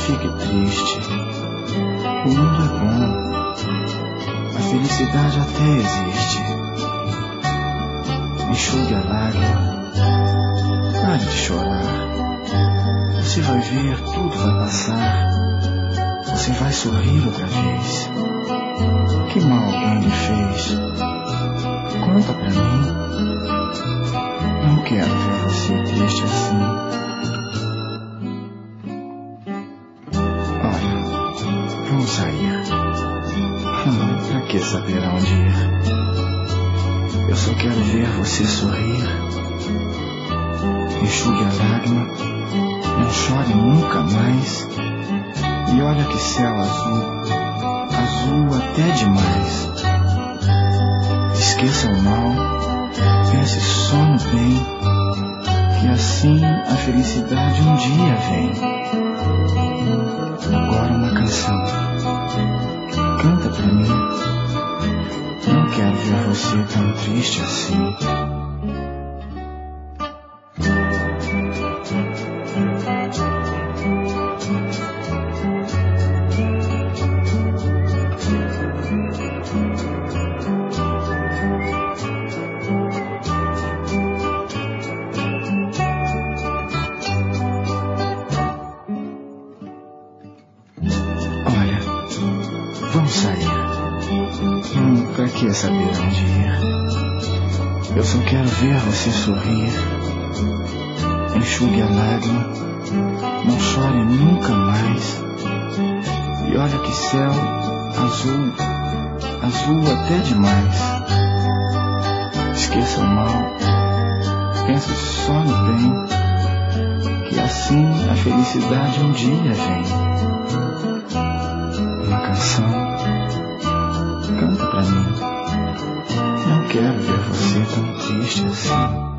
fique triste. O mundo é bom. A felicidade até existe. Enxugue a lágrima. Pare de chorar. Você vai ver, tudo vai passar. Você vai sorrir outra vez. Que mal alguém lhe fez? Conta pra mim. Não quero ver você triste assim. Olha, vamos sair. Pra que saber aonde ir? Eu só quero ver você sorrir. Enxugue a lágrima. Não chore nunca mais. E olha que céu azul. Azul até demais. Esqueça o mal. Pense só no bem, que assim a felicidade um dia vem. Agora uma canção. Canta pra mim. Não quero ver você tão triste assim. Vamos sair. Pra que saber onde ir? Eu só quero ver você sorrir. Enxugue a lágrima. Não chore nunca mais. E olha que céu azul. Azul até demais. Esqueça o mal. Pense só no bem, que assim a felicidade um dia vem. Uma canção. Canta pra mim. Não quero ver você tão triste assim.